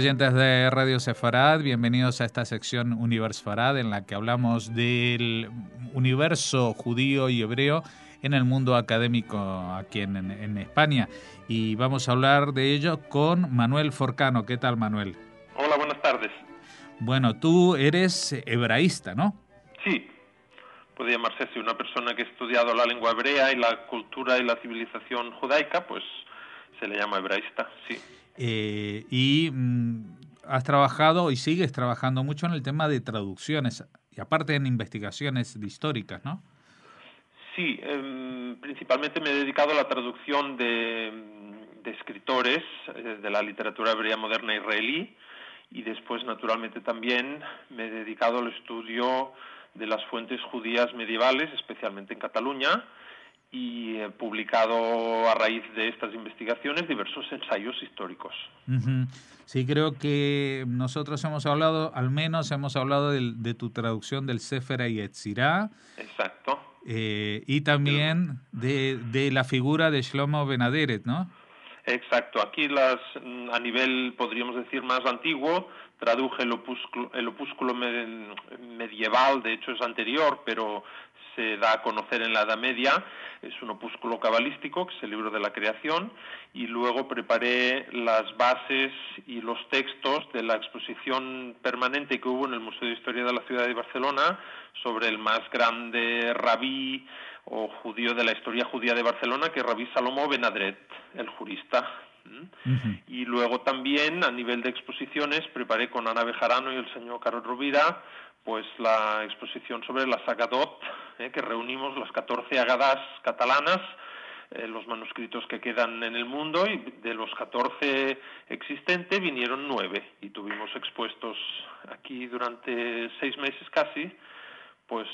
oyentes de Radio Sefarad, bienvenidos a esta sección Univers Farad en la que hablamos del universo judío y hebreo en el mundo académico aquí en España. Y vamos a hablar de ello con Manuel Forcano. ¿Qué tal, Manuel? Hola, buenas tardes. Bueno, tú eres hebraísta, ¿no? Sí, puede llamarse así. Una persona que ha estudiado la lengua hebrea y la cultura y la civilización judaica, pues se le llama hebraísta, sí. Has trabajado y sigues trabajando mucho en el tema de traducciones y aparte en investigaciones históricas, ¿no? Sí, principalmente me he dedicado a la traducción de escritores de la literatura hebrea moderna israelí y después, naturalmente, también me he dedicado al estudio de las fuentes judías medievales, especialmente en Cataluña, y he publicado a raíz de estas investigaciones diversos ensayos históricos. Uh-huh. Sí, creo que nosotros hemos hablado, al menos hemos hablado de tu traducción del Sefer Yetzirah. Exacto. Y también de la figura de Shlomo Ben Aderet, ¿no? Exacto. Aquí a nivel, podríamos decir, más antiguo, traduje el opúsculo medieval, de hecho es anterior, pero se da a conocer en la Edad Media, es un opúsculo cabalístico, que es el libro de la creación, y luego preparé las bases y los textos de la exposición permanente que hubo en el Museo de Historia de la Ciudad de Barcelona sobre el más grande rabí o judío de la historia judía de Barcelona, que es Rabí Salomó Ben Adret, el jurista. Uh-huh. Y luego también, a nivel de exposiciones, preparé con Ana Bejarano y el señor Carlos Rovira pues la exposición sobre las Agadot, que reunimos las 14 Agadás catalanas, los manuscritos que quedan en el mundo, y de los 14 existentes vinieron 9, y tuvimos expuestos aquí durante 6 meses casi, pues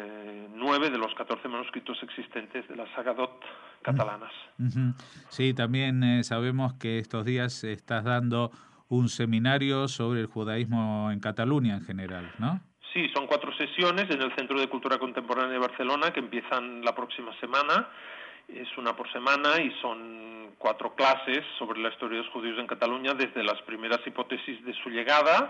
9 de los 14 manuscritos existentes de las Agadot catalanas. Uh-huh. Sí, también sabemos que estos días estás dando un seminario sobre el judaísmo en Cataluña en general, ¿no? Sí, son 4 sesiones en el Centro de Cultura Contemporánea de Barcelona que empiezan la próxima semana. Es una por semana y son 4 clases sobre la historia de los judíos en Cataluña desde las primeras hipótesis de su llegada.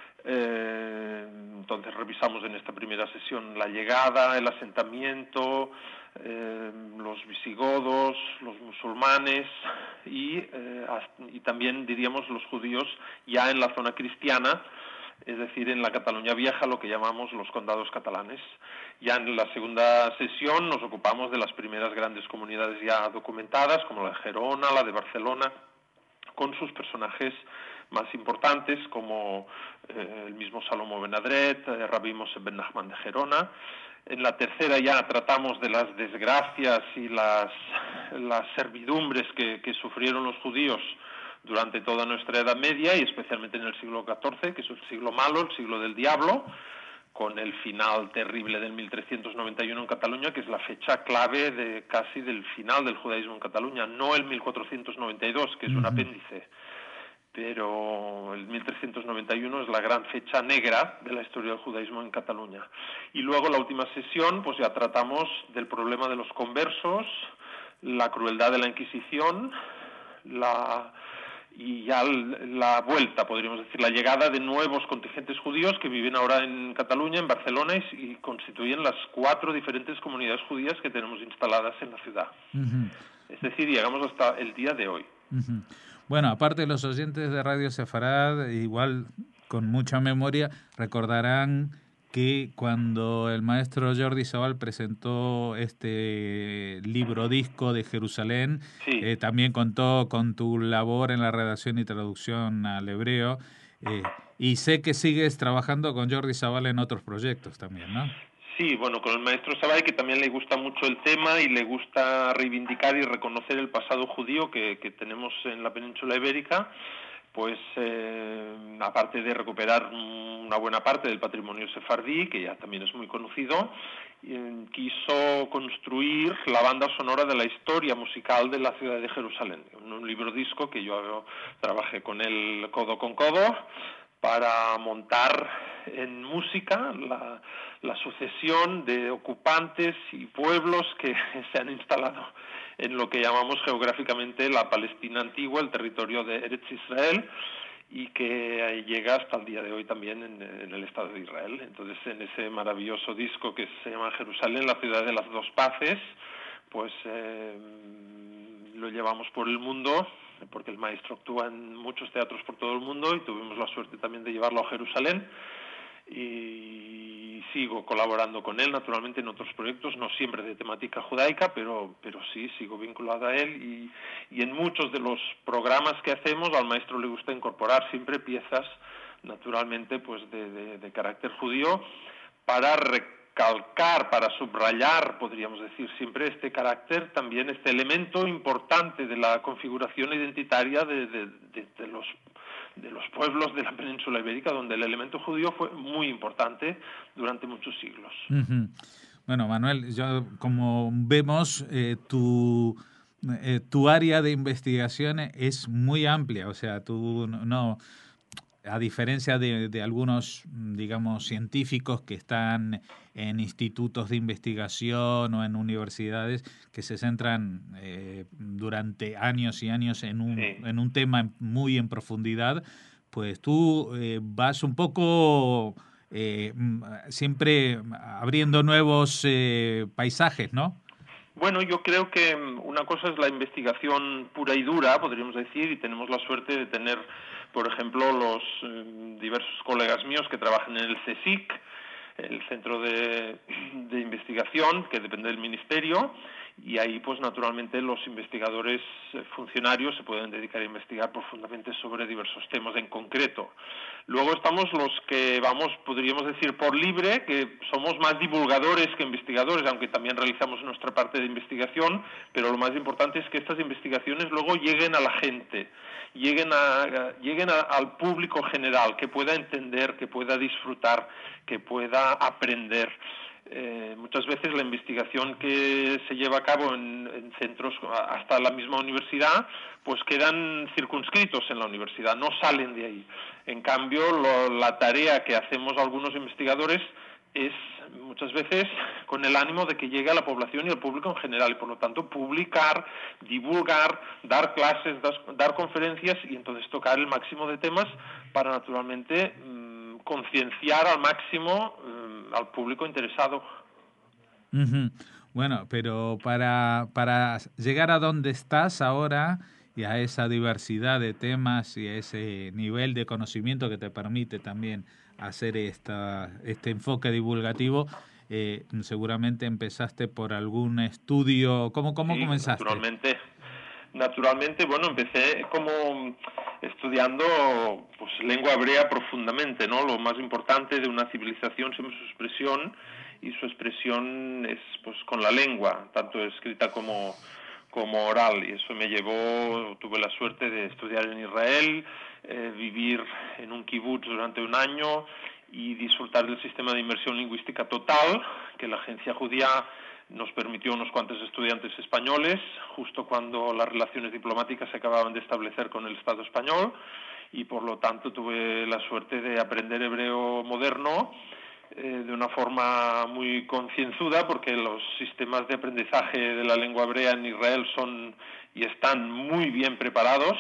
Entonces revisamos en esta primera sesión la llegada, el asentamiento, los visigodos, los musulmanes y también diríamos los judíos ya en la zona cristiana, es decir, en la Cataluña Vieja, lo que llamamos los condados catalanes. Ya en la segunda sesión nos ocupamos de las primeras grandes comunidades ya documentadas, como la de Gerona, la de Barcelona, con sus personajes más importantes, como el mismo Salomó Ben Adret, Rabí Moshe Ben Nachman de Gerona. En la tercera ya tratamos de las desgracias y las servidumbres que sufrieron los judíos durante toda nuestra Edad Media y especialmente en el siglo XIV, que es el siglo malo, el siglo del diablo, con el final terrible del 1391 en Cataluña, que es la fecha clave casi del final del judaísmo en Cataluña, no el 1492, que es un apéndice, pero el 1391 es la gran fecha negra de la historia del judaísmo en Cataluña. Y luego la última sesión, pues ya tratamos del problema de los conversos, la crueldad de la Inquisición, y ya la vuelta, podríamos decir, la llegada de nuevos contingentes judíos que viven ahora en Cataluña, en Barcelona, y constituyen las 4 diferentes comunidades judías que tenemos instaladas en la ciudad. Uh-huh. Es decir, llegamos hasta el día de hoy. Uh-huh. Bueno, aparte de los oyentes de Radio Sefarad, igual con mucha memoria, recordarán que cuando el maestro Jordi Sabal presentó este libro disco de Jerusalén, sí. También contó con tu labor en la redacción y traducción al hebreo, y sé que sigues trabajando con Jordi Sabal en otros proyectos también, ¿no? Sí, bueno, con el maestro Sabal, que también le gusta mucho el tema y le gusta reivindicar y reconocer el pasado judío que tenemos en la península ibérica, pues aparte de recuperar una buena parte del patrimonio sefardí, que ya también es muy conocido, quiso construir la banda sonora de la historia musical de la ciudad de Jerusalén, un libro disco que yo trabajé con él codo con codo para montar en música la sucesión de ocupantes y pueblos que se han instalado en lo que llamamos geográficamente la Palestina antigua, el territorio de Eretz Israel, y que llega hasta el día de hoy también en el Estado de Israel. Entonces, en ese maravilloso disco que se llama Jerusalén, la ciudad de las dos paces, pues lo llevamos por el mundo, porque el maestro actúa en muchos teatros por todo el mundo y tuvimos la suerte también de llevarlo a Jerusalén. Y sigo colaborando con él, naturalmente, en otros proyectos, no siempre de temática judaica, pero sí, sigo vinculado a él y en muchos de los programas que hacemos al maestro le gusta incorporar siempre piezas, naturalmente, pues de carácter judío, para recalcar, para subrayar, podríamos decir, siempre este carácter, también este elemento importante de la configuración identitaria de los pueblos de la península ibérica, donde el elemento judío fue muy importante durante muchos siglos. Ujú. Bueno, Manuel, como vemos, tu área de investigación es muy amplia, o sea, tú no, a diferencia de algunos, digamos, científicos que están en institutos de investigación o en universidades que se centran durante años y años en un tema muy en profundidad, pues tú vas un poco siempre abriendo nuevos paisajes, ¿no? Bueno, yo creo que una cosa es la investigación pura y dura, podríamos decir, y tenemos la suerte de tener, por ejemplo, los diversos colegas míos que trabajan en el CSIC, el Centro de Investigación, que depende del Ministerio, y ahí, pues, naturalmente, los investigadores funcionarios se pueden dedicar a investigar profundamente sobre diversos temas en concreto. Luego estamos los que vamos, podríamos decir, por libre, que somos más divulgadores que investigadores, aunque también realizamos nuestra parte de investigación, pero lo más importante es que estas investigaciones luego lleguen a la gente, lleguen al público general, que pueda entender, que pueda disfrutar, que pueda aprender. Muchas veces la investigación que se lleva a cabo en centros hasta la misma universidad, pues quedan circunscritos en la universidad, no salen de ahí. En cambio, la tarea que hacemos algunos investigadores es muchas veces con el ánimo de que llegue a la población y al público en general, y por lo tanto publicar, divulgar, dar clases, dar conferencias y entonces tocar el máximo de temas para naturalmente concienciar al máximo al público interesado. Uh-huh. Bueno, pero para llegar a donde estás ahora y a esa diversidad de temas y a ese nivel de conocimiento que te permite también hacer este enfoque divulgativo, seguramente empezaste por algún estudio. ¿Cómo Sí, comenzaste? Naturalmente, bueno, empecé como estudiando pues lengua hebrea profundamente, ¿no? Lo más importante de una civilización siempre es su expresión, y su expresión es pues con la lengua, tanto escrita como oral, y eso me llevó, tuve la suerte de estudiar en Israel, vivir en un kibutz durante un año y disfrutar del sistema de inmersión lingüística total que la agencia judía nos permitió unos cuantos estudiantes españoles, justo cuando las relaciones diplomáticas se acababan de establecer con el Estado español, y por lo tanto tuve la suerte de aprender hebreo moderno de una forma muy concienzuda, porque los sistemas de aprendizaje de la lengua hebrea en Israel son y están muy bien preparados,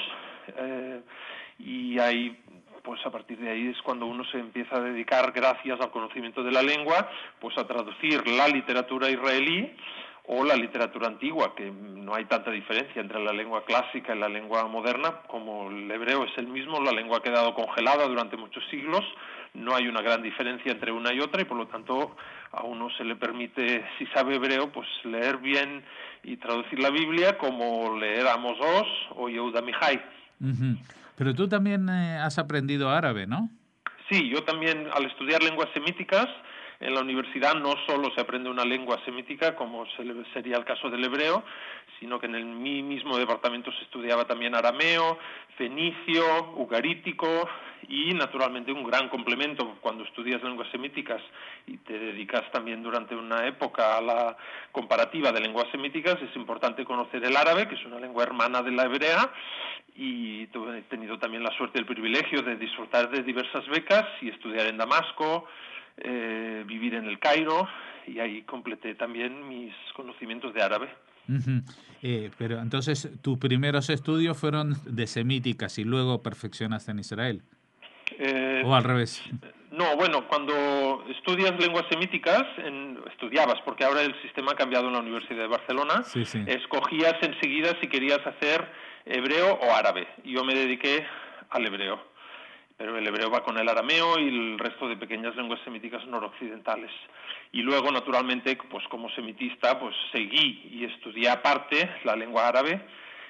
y ahí, pues a partir de ahí es cuando uno se empieza a dedicar, gracias al conocimiento de la lengua, pues a traducir la literatura israelí o la literatura antigua, que no hay tanta diferencia entre la lengua clásica y la lengua moderna, como el hebreo es el mismo, la lengua ha quedado congelada durante muchos siglos, no hay una gran diferencia entre una y otra, y por lo tanto a uno se le permite, si sabe hebreo, pues leer bien y traducir la Biblia, como leer Amos Oz o Yehuda Mihai. Uh-huh. Pero tú también has aprendido árabe, ¿no? Sí, yo también, al estudiar lenguas semíticas, en la universidad no solo se aprende una lengua semítica, como sería el caso del hebreo, sino que en mi mismo departamento se estudiaba también arameo, fenicio, ugarítico, y naturalmente un gran complemento cuando estudias lenguas semíticas y te dedicas también durante una época a la comparativa de lenguas semíticas, es importante conocer el árabe, que es una lengua hermana de la hebrea, y he tenido también la suerte y el privilegio de disfrutar de diversas becas y estudiar en Damasco, vivir en el Cairo, y ahí completé también mis conocimientos de árabe. Ujú. Pero entonces tus primeros estudios fueron de semíticas y luego perfeccionaste en Israel. Eh, O al revés. no, bueno, cuando estudias lenguas semíticas, estudiabas, porque ahora el sistema ha cambiado en la Universidad de Barcelona, Sí, sí. escogías enseguida si querías hacer hebreo o árabe. Yo me dediqué al hebreo, pero el hebreo va con el arameo y el resto de pequeñas lenguas semíticas noroccidentales. Y luego, naturalmente, pues como semitista, pues seguí y estudié aparte la lengua árabe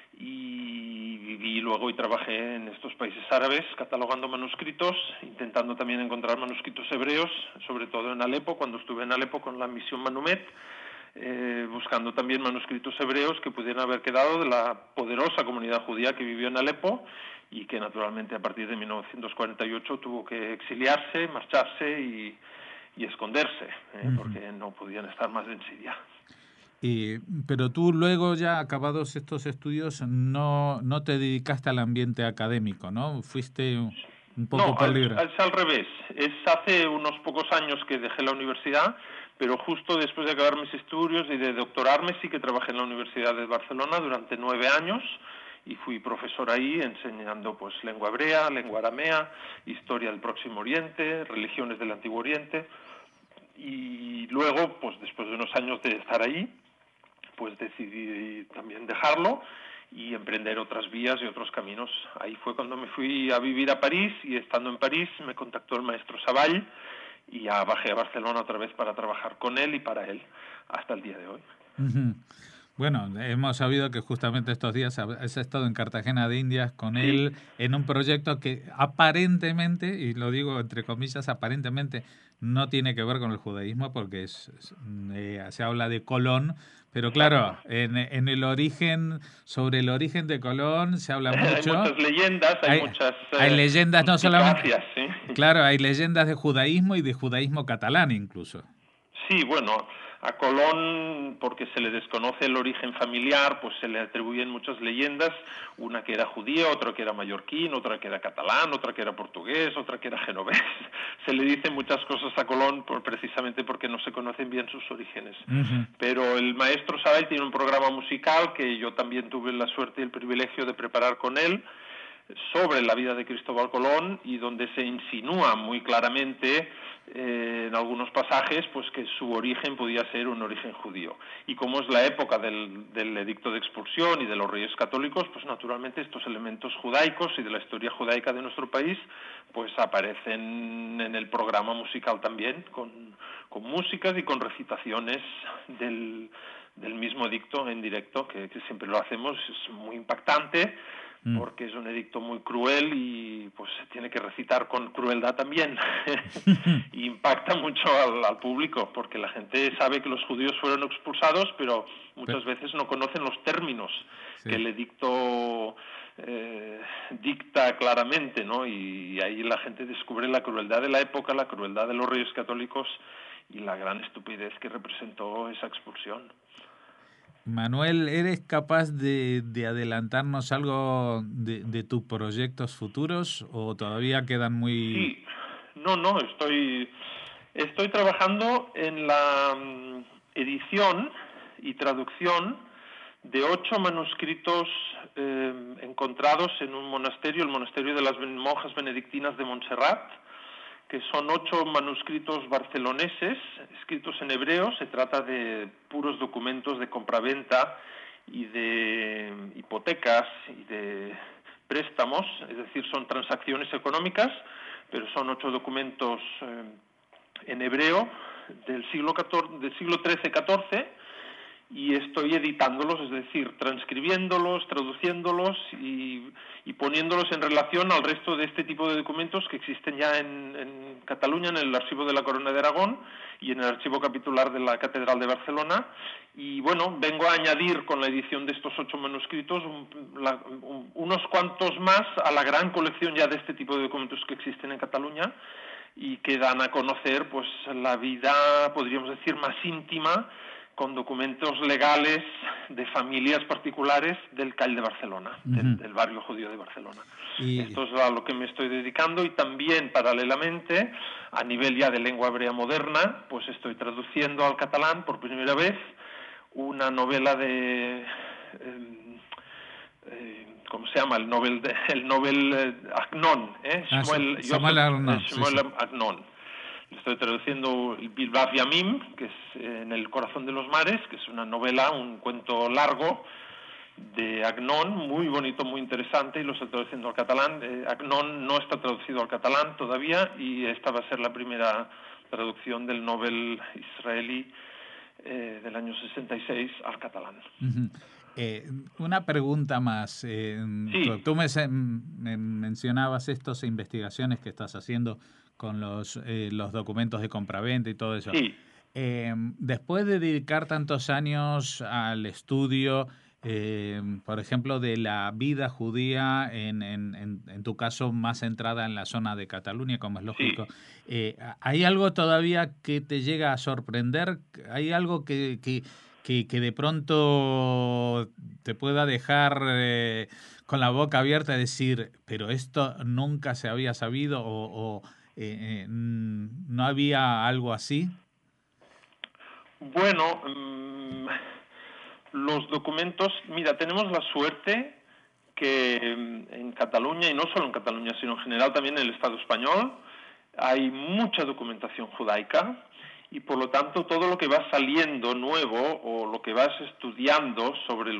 y viví luego y trabajé en estos países árabes catalogando manuscritos, intentando también encontrar manuscritos hebreos, sobre todo en Alepo, cuando estuve en Alepo con la misión Manumet, buscando también manuscritos hebreos que pudieran haber quedado de la poderosa comunidad judía que vivió en Alepo y que naturalmente a partir de 1948 tuvo que exiliarse, marcharse y esconderse, Ujú. porque no podían estar más en Siria. Pero tú luego, ya acabados estos estudios, no te dedicaste al ambiente académico, ¿no? Fuiste un poco No, por libre. es al revés. Es hace unos pocos años que dejé la universidad, pero justo después de acabar mis estudios y de doctorarme sí que trabajé en la Universidad de Barcelona durante 9 años y fui profesor ahí enseñando pues lengua hebrea, lengua aramea, historia del Próximo Oriente, religiones del Antiguo Oriente y luego pues después de unos años de estar ahí pues decidí también dejarlo y emprender otras vías y otros caminos. Ahí fue cuando me fui a vivir a París y estando en París me contactó el maestro Savall y ya bajé a Barcelona otra vez para trabajar con él y para él hasta el día de hoy. Ujú. Bueno, hemos sabido que justamente estos días has estado en Cartagena de Indias con Sí, él en un proyecto que aparentemente, y lo digo entre comillas, aparentemente no tiene que ver con el judaísmo porque se habla de Colón, pero exacto. claro, en el origen, sobre el origen de Colón se habla Hay mucho. muchas leyendas, hay Hay, muchas hay leyendas no solamente, suspicacias, ¿sí? claro, hay leyendas de judaísmo y de judaísmo catalán incluso. Sí, bueno, a Colón, porque se le desconoce el origen familiar, pues se le atribuyen muchas leyendas, una que era judía, otra que era mallorquín, otra que era catalán, otra que era portugués, otra que era genovés. Se le dicen muchas cosas a Colón precisamente porque no se conocen bien sus orígenes. Ujú. Pero el maestro Sabay tiene un programa musical que yo también tuve la suerte y el privilegio de preparar con él, sobre la vida de Cristóbal Colón y donde se insinúa muy claramente en algunos pasajes pues que su origen podía ser un origen judío. Y como es la época del edicto de expulsión y de los reyes católicos, pues naturalmente estos elementos judaicos y de la historia judaica de nuestro país pues aparecen en el programa musical también, con músicas y con recitaciones del mismo edicto en directo, que siempre lo hacemos, es muy impactante Mm. porque es un edicto muy cruel y pues se tiene que recitar con crueldad también. Y impacta mucho al público, porque la gente sabe que los judíos fueron expulsados, pero muchas veces no conocen los términos que Sí. el edicto dicta claramente, ¿no? Y ahí la gente descubre la crueldad de la época, la crueldad de los reyes católicos y la gran estupidez que representó esa expulsión. Manuel, ¿eres capaz de adelantarnos algo de tus proyectos futuros o todavía quedan muy... Sí, no, estoy trabajando en la edición y traducción de 8 manuscritos encontrados en un monasterio, el monasterio de las monjas benedictinas de Montserrat, que son 8 manuscritos barceloneses, escritos en hebreo. Se trata de puros documentos de compraventa y de hipotecas y de préstamos, es decir, son transacciones económicas, pero son 8 documentos en hebreo del siglo XIII-XIV, y estoy editándolos, es decir, transcribiéndolos, traduciéndolos y poniéndolos en relación al resto de este tipo de documentos que existen ya en Cataluña, en el Archivo de la Corona de Aragón y en el Archivo Capitular de la Catedral de Barcelona. Y bueno, vengo a añadir con la edición de estos 8 manuscritos unos cuantos más a la gran colección ya de este tipo de documentos que existen en Cataluña y que dan a conocer pues la vida, podríamos decir, más íntima, con documentos legales de familias particulares del CAL de Barcelona, Ujú. del barrio judío de Barcelona. Y Esto es a lo que me estoy dedicando y también paralelamente, a nivel ya de lengua hebrea moderna, pues estoy traduciendo al catalán por primera vez una novela de... ¿cómo se llama? El Nobel Agnon, Samuel Agnon, Shmuel Agnon. Estoy traduciendo Bilbao Yamim, que es En el corazón de los mares, que es una novela, un cuento largo de Agnon, muy bonito, muy interesante, y lo estoy traduciendo al catalán. Agnon no está traducido al catalán todavía, y esta va a ser la primera traducción del Nobel israelí del año 66 al catalán. Una pregunta más. Sí. Tú me mencionabas estas investigaciones que estás haciendo con los documentos de compraventa y todo eso. Sí. Después de dedicar tantos años al estudio, por ejemplo, de la vida judía, en tu caso más centrada en la zona de Cataluña, como es lógico, Sí. ¿Hay algo todavía que te llega a sorprender? ¿Hay algo que de pronto te pueda dejar con la boca abierta y decir, pero esto nunca se había sabido o no había algo así? Bueno, los documentos, mira, tenemos la suerte que en Cataluña, y no solo en Cataluña, sino en general también en el Estado español, hay mucha documentación judaica, y por lo tanto todo lo que va saliendo nuevo o lo que vas estudiando sobre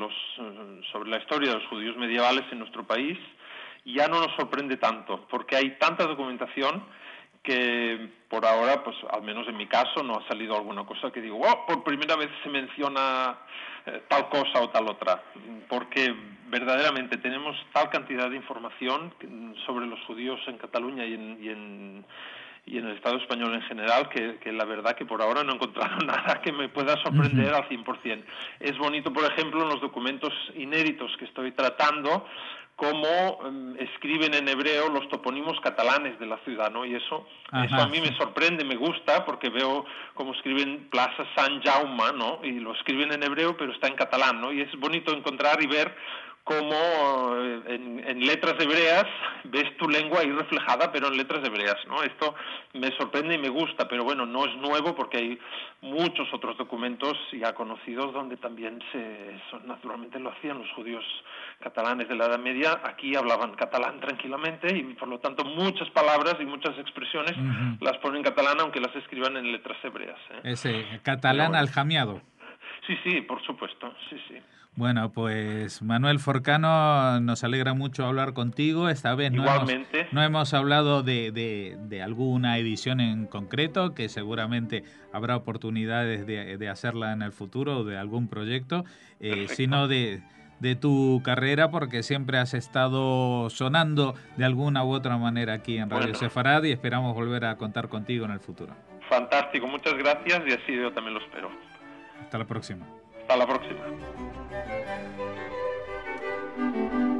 la historia de los judíos medievales en nuestro país ya no nos sorprende tanto, porque hay tanta documentación que por ahora, pues al menos en mi caso, no ha salido alguna cosa que digo, oh, por primera vez se menciona tal cosa o tal otra, porque verdaderamente tenemos tal cantidad de información sobre los judíos en Cataluña y en el Estado español en general, que la verdad que por ahora no he encontrado nada que me pueda sorprender al 100%. Es bonito, por ejemplo, en los documentos inéditos que estoy tratando, cómo escriben en hebreo los topónimos catalanes de la ciudad, ¿no? Y eso a mí me sorprende, me gusta, porque veo cómo escriben Plaza San Jaume, ¿no? Y lo escriben en hebreo, pero está en catalán, ¿no? Y es bonito encontrar y ver cómo en letras hebreas ves tu lengua ahí reflejada, pero en letras hebreas, ¿no? Esto me sorprende y me gusta, pero bueno, no es nuevo porque hay muchos otros documentos ya conocidos donde también naturalmente lo hacían los judíos catalanes de la Edad Media. Aquí hablaban catalán tranquilamente y por lo tanto muchas palabras y muchas expresiones las ponen en catalán aunque las escriban en letras hebreas. Ese catalán aljamiado. Sí, por supuesto, sí. Bueno, pues Manuel Forcano, nos alegra mucho hablar contigo. Esta vez no hemos hablado de alguna edición en concreto, que seguramente habrá oportunidades de hacerla en el futuro o de algún proyecto, sino de tu carrera, porque siempre has estado sonando de alguna u otra manera aquí en Radio Sefarad y esperamos volver a contar contigo en el futuro. Fantástico, muchas gracias y así yo también lo espero. Hasta la próxima. Hasta la próxima.